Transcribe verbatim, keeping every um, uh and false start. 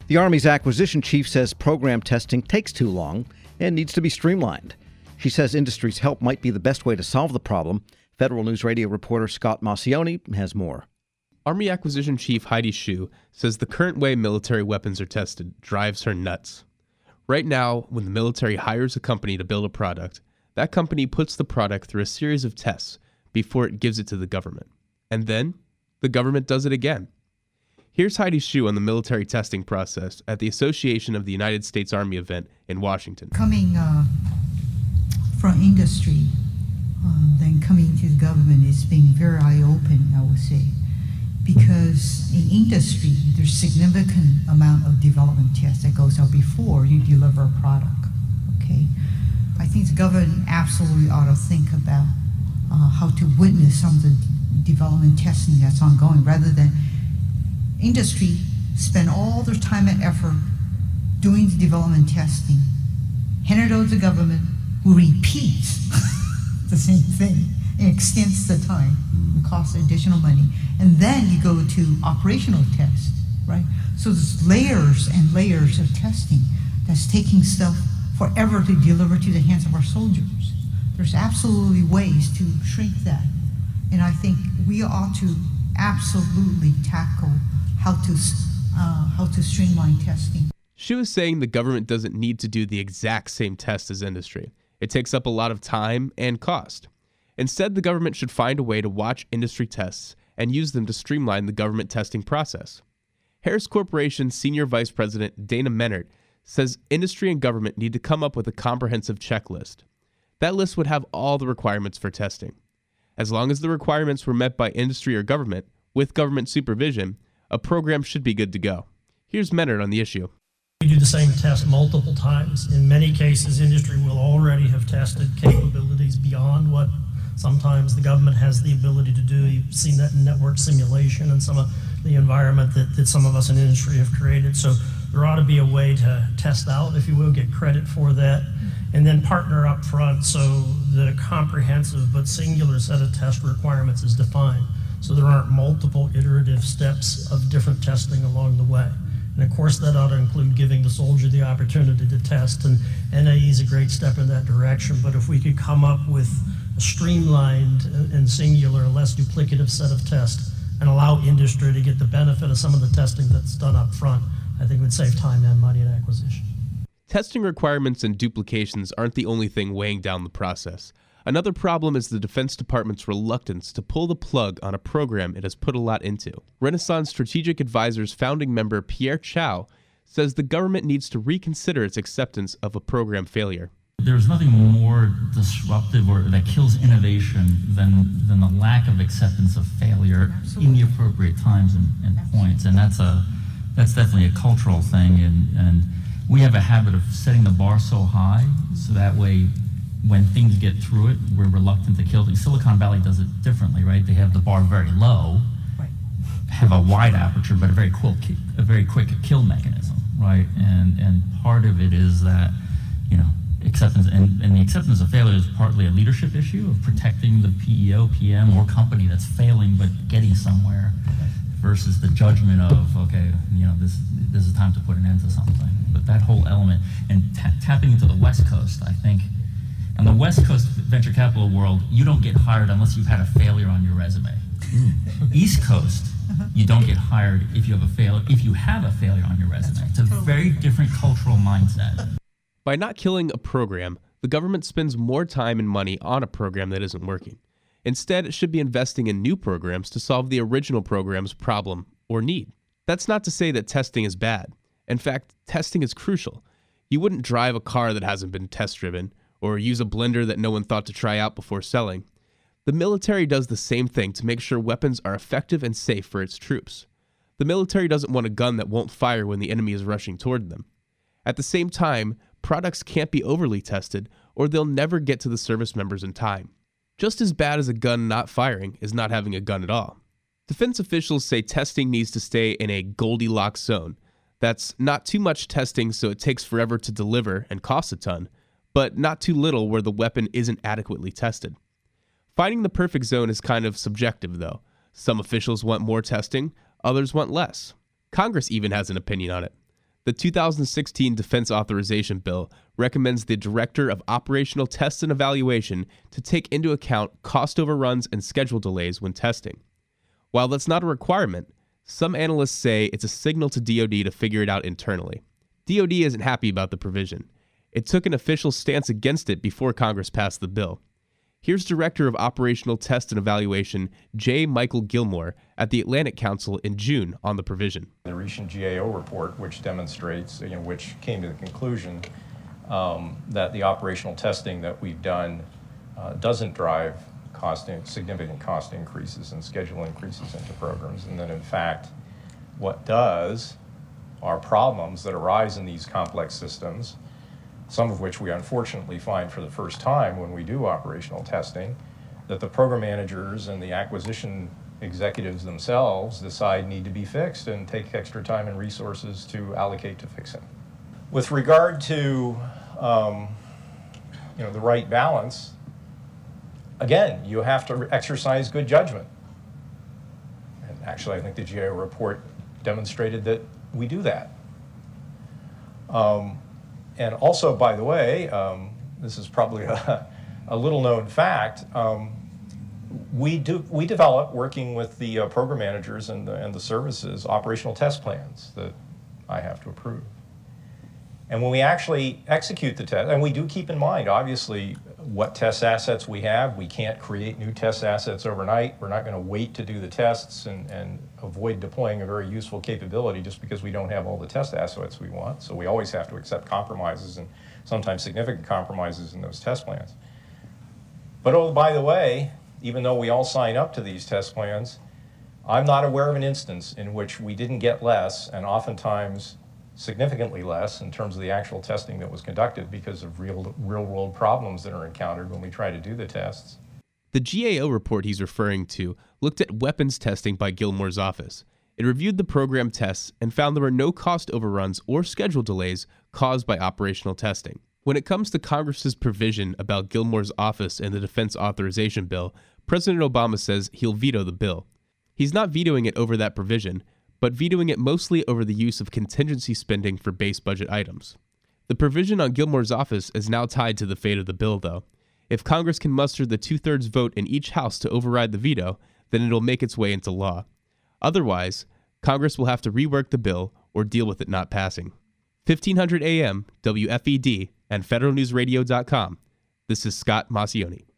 The Army's acquisition chief says program testing takes too long and needs to be streamlined. She says industry's help might be the best way to solve the problem. Federal News Radio reporter Scott Maucione has more. Army Acquisition Chief Heidi Shyu says the current way military weapons are tested drives her nuts. Right now, when the military hires a company to build a product, that company puts the product through a series of tests before it gives it to the government. And then, the government does it again. Here's Heidi Shyu on the military testing process at the Association of the United States Army event in Washington. Coming uh, from industry, uh, then coming to the government is being very eye-opening, I would say. Because in industry, there's significant amount of development tests that goes out before you deliver a product, okay? I think the government absolutely ought to think about uh, how to witness some of the development testing that's ongoing, rather than industry spend all their time and effort doing the development testing, hand it over to the government, who repeats the same thing and extends the time and costs additional money. And then you go to operational test, right? So there's layers and layers of testing that's taking stuff forever to deliver to the hands of our soldiers. There's absolutely ways to shrink that. And I think we ought to absolutely tackle how to uh, how to streamline testing. She was saying the government doesn't need to do the exact same test as industry. It takes up a lot of time and cost. Instead, the government should find a way to watch industry tests and use them to streamline the government testing process. Harris Corporation's Senior Vice President Dana Menert says industry and government need to come up with a comprehensive checklist. That list would have all the requirements for testing. As long as the requirements were met by industry or government, with government supervision, a program should be good to go. Here's Menard on the issue. We do the same test multiple times. In many cases, industry will already have tested capabilities beyond what sometimes the government has the ability to do. You've seen that in network simulation and some of the environment that, that some of us in industry have created. So there ought to be a way to test out, if you will, get credit for that, and then partner up front so that a comprehensive but singular set of test requirements is defined, so there aren't multiple iterative steps of different testing along the way. And of course, that ought to include giving the soldier the opportunity to test, and N A E is a great step in that direction. But if we could come up with a streamlined and singular, less duplicative set of tests and allow industry to get the benefit of some of the testing that's done up front, I think it would save time and money in acquisition. Testing requirements and duplications aren't the only thing weighing down the process. Another problem is the Defense Department's reluctance to pull the plug on a program it has put a lot into. Renaissance Strategic Advisors founding member Pierre Chow says the government needs to reconsider its acceptance of a program failure. There's nothing more disruptive or that kills innovation than than the lack of acceptance of failure Absolutely. in the appropriate times and, and points, and that's a that's definitely a cultural thing. And, and we have a habit of setting the bar so high, so that way, when things get through it, we're reluctant to kill things. Silicon Valley does it differently, right? They have the bar very low, right. have a wide aperture, but a very quick, a very quick kill mechanism, right? And and part of it is that, you know, acceptance, and, and the acceptance of failure is partly a leadership issue of protecting the P E O, P M, or company that's failing but getting somewhere, versus the judgment of, okay, you know, this this is time to put an end to something. But that whole element, and ta- tapping into the West Coast, I think, on the West Coast venture capital world, you don't get hired unless you've had a failure on your resume. Mm. East Coast, you don't get hired if you have a failure, if you have a failure on your resume. It's a very different cultural mindset. By not killing a program, the government spends more time and money on a program that isn't working. Instead, it should be investing in new programs to solve the original program's problem or need. That's not to say that testing is bad. In fact, testing is crucial. You wouldn't drive a car that hasn't been test-driven, or use a blender that no one thought to try out before selling. The military does the same thing to make sure weapons are effective and safe for its troops. The military doesn't want a gun that won't fire when the enemy is rushing toward them. At the same time, products can't be overly tested, or they'll never get to the service members in time. Just as bad as a gun not firing is not having a gun at all. Defense officials say testing needs to stay in a Goldilocks zone. That's not too much testing so it takes forever to deliver and costs a ton, but not too little where the weapon isn't adequately tested. Finding the perfect zone is kind of subjective, though. Some officials want more testing, others want less. Congress even has an opinion on it. The The two thousand sixteen Defense Authorization Bill recommends the Director of Operational Tests and Evaluation to take into account cost overruns and schedule delays when testing. While that's not a requirement, some analysts say it's a signal to D O D to figure it out internally. D O D isn't happy about the provision. It took an official stance against it before Congress passed the bill. Here's Director of Operational Test and Evaluation J. Michael Gilmore at the Atlantic Council in June on the provision. The recent G A O report, which demonstrates, you know, which came to the conclusion um, that the operational testing that we've done uh, doesn't drive cost in, significant cost increases and schedule increases into programs, and that in fact, what does are problems that arise in these complex systems, some of which we unfortunately find for the first time when we do operational testing, that the program managers and the acquisition executives themselves decide need to be fixed and take extra time and resources to allocate to fix it. With regard to um, you know, the right balance, again, you have to exercise good judgment. And actually, I think the G A O report demonstrated that we do that. Um, And also, by the way, um, this is probably a, a little known fact, um, we do we develop, working with the uh, program managers and the, and the services, operational test plans that I have to approve. And when we actually execute the test, and we do keep in mind, obviously, what test assets we have. We can't create new test assets overnight. We're not going to wait to do the tests and, and avoid deploying a very useful capability just because we don't have all the test assets we want. So we always have to accept compromises, and sometimes significant compromises in those test plans. But oh, by the way, even though we all sign up to these test plans, I'm not aware of an instance in which we didn't get less, and oftentimes significantly less in terms of the actual testing that was conducted because of real real world problems that are encountered when we try to do the tests. The G A O report he's referring to looked at weapons testing by Gilmore's office. It reviewed the program tests and found there were no cost overruns or schedule delays caused by operational testing. When it comes to Congress's provision about Gilmore's office and the Defense Authorization Bill, President Obama says he'll veto the bill. He's not vetoing it over that provision, but vetoing it mostly over the use of contingency spending for base budget items. The provision on Gilmore's office is now tied to the fate of the bill, though. If Congress can muster the two-thirds vote in each house to override the veto, then it'll make its way into law. Otherwise, Congress will have to rework the bill or deal with it not passing. fifteen hundred A M, W F E D, and federal news radio dot com. This is Scott Maucione.